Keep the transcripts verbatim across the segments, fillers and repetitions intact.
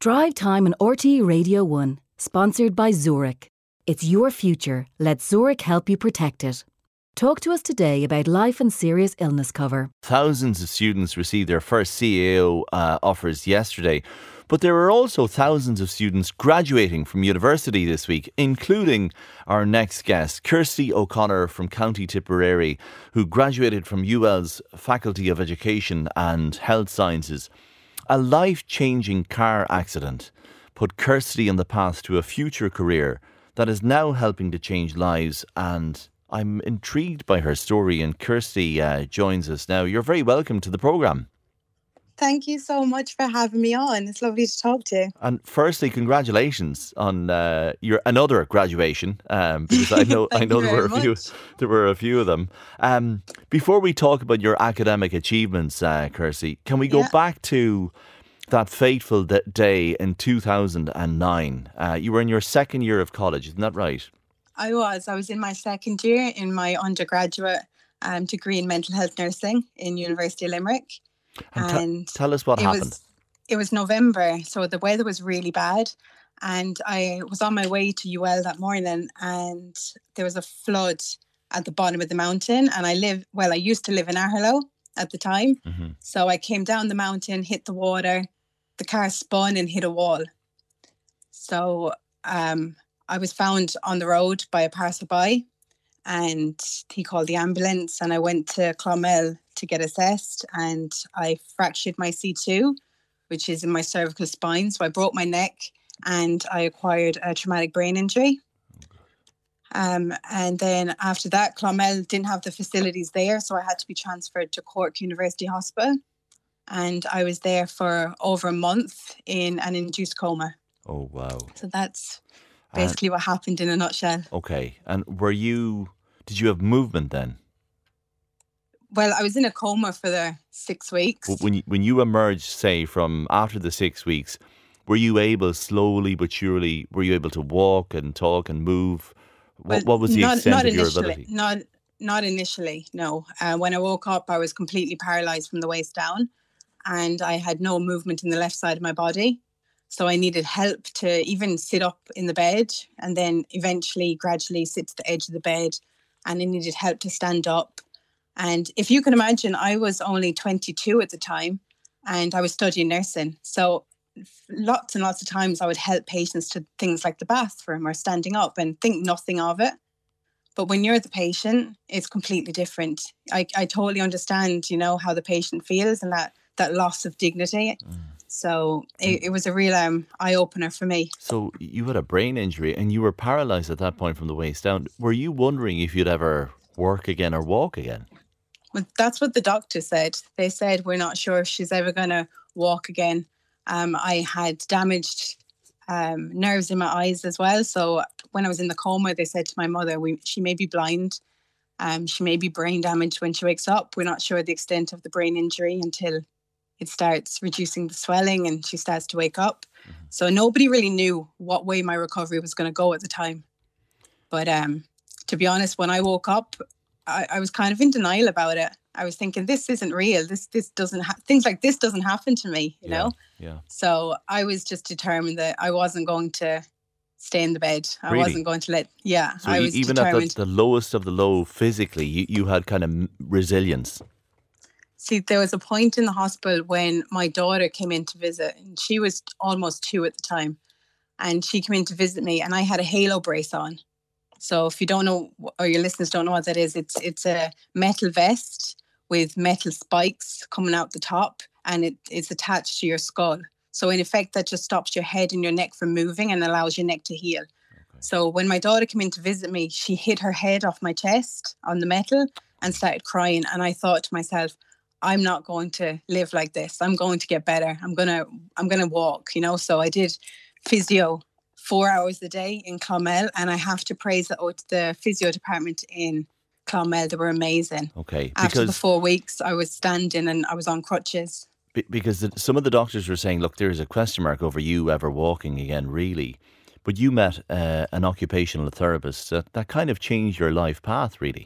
Drive Time on R T E Radio one, sponsored by Zurich. It's your future. Let Zurich help you protect it. Talk to us today about life and serious illness cover. Thousands of students received their first C A O uh, offers yesterday, but there are also thousands of students graduating from university this week, including our next guest, Kirsty O'Connor from County Tipperary, who graduated from U L's Faculty of Education and Health Sciences. A life-changing car accident put Kirsty on the path to a future career that is now helping to change lives, and I'm intrigued by her story, and Kirsty uh, joins us now. You're very welcome to the programme. Thank you so much for having me on. It's lovely to talk to you. And firstly, congratulations on uh, your another graduation, um, because I know I know there were a much. few there were a few of them. Um, before we talk about your academic achievements, uh, Kirsty, can we go Yeah. back to that fateful d- day in two thousand nine? Uh, you were in your second year of college, isn't that right? I was. I was in my second year in my undergraduate um, degree in mental health nursing in University of Limerick. And t- And tell us what it happened. was it was November, so the weather was really bad. And I was on my way to U L that morning, and there was a flood at the bottom of the mountain. And I live, well, I used to live in Aherlow at the time. hmm So I came down the mountain, hit the water, the car spun and hit a wall. So um, I was found on the road by a passerby, and he called the ambulance, and I went to Clonmel to get assessed, and I fractured my C two, which is in my cervical spine. So I broke my neck and I acquired a traumatic brain injury. Um, and then after that, Clonmel didn't have the facilities there, so I had to be transferred to Cork University Hospital. And I was there for over a month in an induced coma. Oh, wow. So that's And- basically what happened in a nutshell. Okay. And were you, did you have movement then? Well, I was in a coma for the six weeks. W- When you, when you emerged, say, from after the six weeks, were you able, slowly but surely, were you able to walk and talk and move? What, Well, what was the not, extent not of your initially, ability? Not not initially, no. Uh, when I woke up, I was completely paralysed from the waist down, and I had no movement in the left side of my body. So I needed help to even sit up in the bed, and then eventually, gradually sit to the edge of the bed, and I needed help to stand up. And if you can imagine, I was only twenty-two at the time, and I was studying nursing. So lots and lots of times I would help patients to things like the bathroom or standing up and think nothing of it. But when you're the patient, it's completely different. I, I totally understand, you know, how the patient feels and that, that loss of dignity. Mm. So it, it was a real um, eye-opener for me. So you had a brain injury and you were paralysed at that point from the waist down. Were you wondering if you'd ever work again or walk again? Well, that's what the doctor said. They said, we're not sure if she's ever going to walk again. Um, I had damaged um, nerves in my eyes as well. So when I was in the coma, they said to my mother, we, she may be blind. Um, she may be brain damaged when she wakes up. We're not sure the extent of the brain injury until it starts reducing the swelling and she starts to wake up. Mm-hmm. So nobody really knew what way my recovery was going to go at the time. But um, to be honest, when I woke up, I, I was kind of in denial about it. I was thinking, this isn't real. This this doesn't ha- things like this doesn't happen to me, you Yeah, know. yeah. So I was just determined that I wasn't going to stay in the bed. I Really? wasn't going to let. Yeah, So I you, was even at determined. the, the lowest of the low physically, you, you had kind of m- resilience. See, there was a point in the hospital when my daughter came in to visit, and she was almost two at the time, and she came in to visit me, and I had a halo brace on. So if you don't know, or your listeners don't know what that is, it's it's a metal vest with metal spikes coming out the top, and it, it's attached to your skull. So in effect, that just stops your head and your neck from moving and allows your neck to heal. Okay. So when my daughter came in to visit me, she hit her head off my chest on the metal and started crying. And I thought to myself, I'm not going to live like this. I'm going to get better. I'm gonna I'm gonna walk, you know. So I did physio four hours a day in Clonmel, and I have to praise the, the physio department in Clonmel. They were amazing. Okay, After the because four weeks, I was standing and I was on crutches. be- because the, some of the doctors were saying, look, there's a question mark over you ever walking again, really. But you met uh, an occupational therapist that, that kind of changed your life path, really.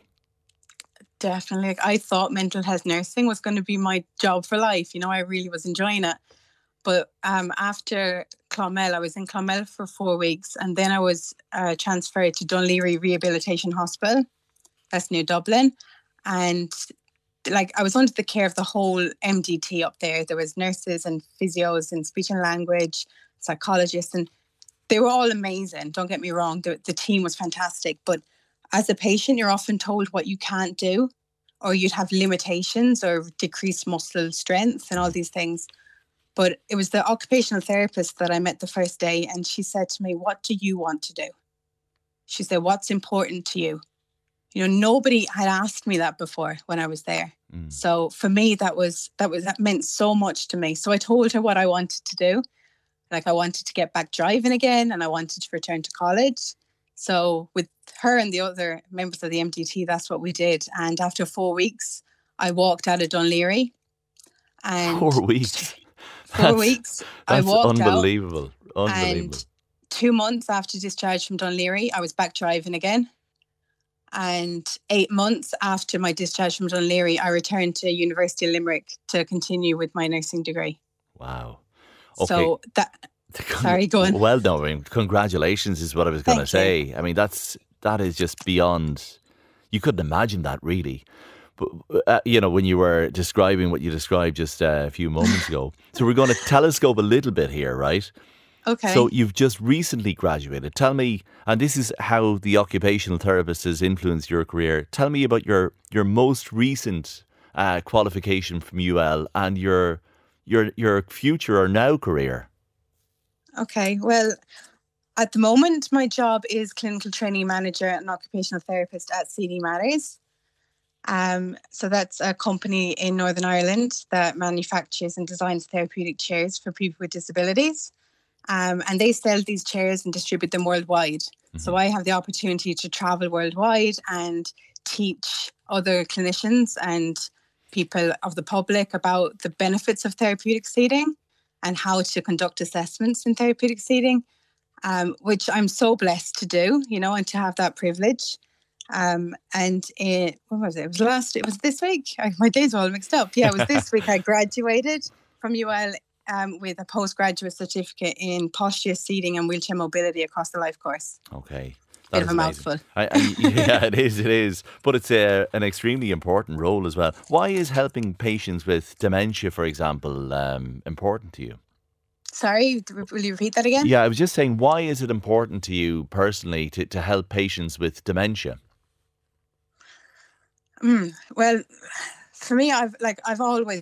Definitely. Like, I thought mental health nursing was going to be my job for life. You know, I really was enjoying it. But um, after Clonmel. I was in Clonmel for four weeks and then I was uh, transferred to Dunleary Rehabilitation Hospital. That's near Dublin. And like I was under the care of the whole M D T up there. There was nurses and physios and speech and language, psychologists, and they were all amazing. Don't get me wrong. The, the team was fantastic. But as a patient, you're often told what you can't do, or you'd have limitations or decreased muscle strength and all these things. But it was the occupational therapist that I met the first day, and she said to me, "What do you want to do?" She said, "What's important to you?" You know, nobody had asked me that before when I was there. Mm. So for me, that was that was that meant so much to me. So I told her what I wanted to do. Like I wanted to get back driving again, and I wanted to return to college. So with her and the other members of the M D T, that's what we did. And after four weeks, I walked out of Dunleary. And four weeks. Four that's, weeks. That's I walked unbelievable. out, unbelievable. And two months after discharge from Dunleary, I was back driving again. And eight months after my discharge from Dunleary, I returned to University of Limerick to continue with my nursing degree. Wow. Okay. So that. Sorry, go on. Well, no, I mean, congratulations is what I was going to say. You. I mean, that's that is just beyond. You couldn't imagine that, really. But uh, you know, when you were describing what you described just uh, a few moments ago. So we're going to telescope a little bit here, right? Okay. So you've just recently graduated. Tell me, and this is how the occupational therapist has influenced your career. Tell me about your your most recent uh, qualification from U L and your your your future or now career. Okay. Well, at the moment, my job is clinical training manager and occupational therapist at C D Matters. Um, so that's a company in Northern Ireland that manufactures and designs therapeutic chairs for people with disabilities. Um, and they sell these chairs and distribute them worldwide. Mm-hmm. So I have the opportunity to travel worldwide and teach other clinicians and people of the public about the benefits of therapeutic seating and how to conduct assessments in therapeutic seating, um, which I'm so blessed to do, you know, and to have that privilege. Um, and it, what was it? It was last, it was this week. I, my days are all mixed up. Yeah, it was this week I graduated from U L um, with a postgraduate certificate in posture, seating and wheelchair mobility across the life course. Okay. Bit of a mouthful. I, I, yeah, it is, it is. But it's a, an extremely important role as well. Why is helping patients with dementia, for example, um, important to you? Sorry, will you repeat that again? Yeah, I was just saying, why is it important to you personally to, to help patients with dementia? Mm, well, for me, I've like I've always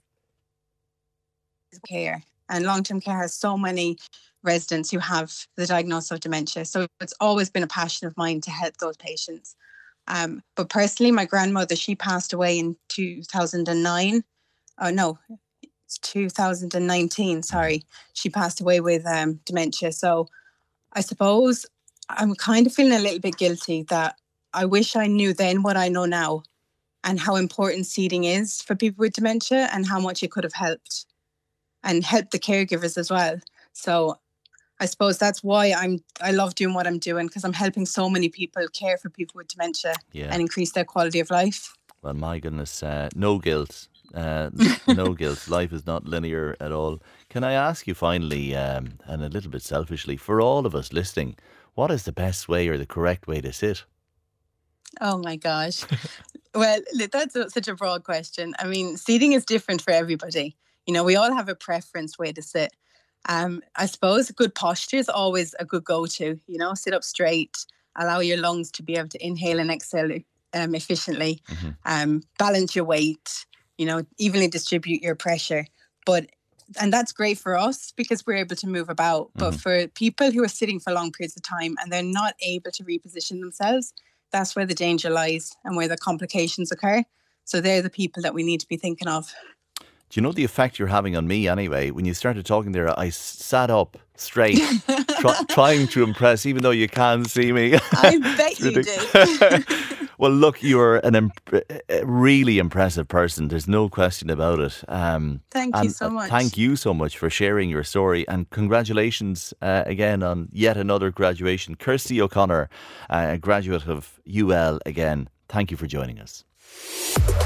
care, and long-term care has so many residents who have the diagnosis of dementia. So it's always been a passion of mine to help those patients. Um, but personally, my grandmother, she passed away in two thousand nine. Oh no, it's two thousand nineteen. Sorry, she passed away with um, dementia. So I suppose I'm kind of feeling a little bit guilty that I wish I knew then what I know now, and how important seating is for people with dementia and how much it could have helped and helped the caregivers as well. So I suppose that's why I'm, I love doing what I'm doing, because I'm helping so many people care for people with dementia yeah. and increase their quality of life. Well, my goodness, uh, no guilt. Uh, no guilt. Life is not linear at all. Can I ask you finally, um, and a little bit selfishly, for all of us listening, what is the best way or the correct way to sit? Oh my gosh. Well, that's a, such a broad question. I mean, seating is different for everybody. You know, we all have a preference way to sit. Um, I suppose good posture is always a good go-to. You know, sit up straight, allow your lungs to be able to inhale and exhale um, efficiently, mm-hmm. um, balance your weight, you know, evenly distribute your pressure. But and that's great for us because we're able to move about. Mm-hmm. But for people who are sitting for long periods of time and they're not able to reposition themselves, that's where the danger lies and where the complications occur. So they're the people that we need to be thinking of. Do you know the effect you're having on me anyway? When you started talking there, I sat up straight, try, trying to impress, even though you can't see me. I bet you did. Well, look, you're an imp- a really impressive person. There's no question about it. Um, thank you so much. Thank you so much for sharing your story. And congratulations uh, again on yet another graduation. Kirsty O'Connor, uh, a graduate of U L again. Thank you for joining us.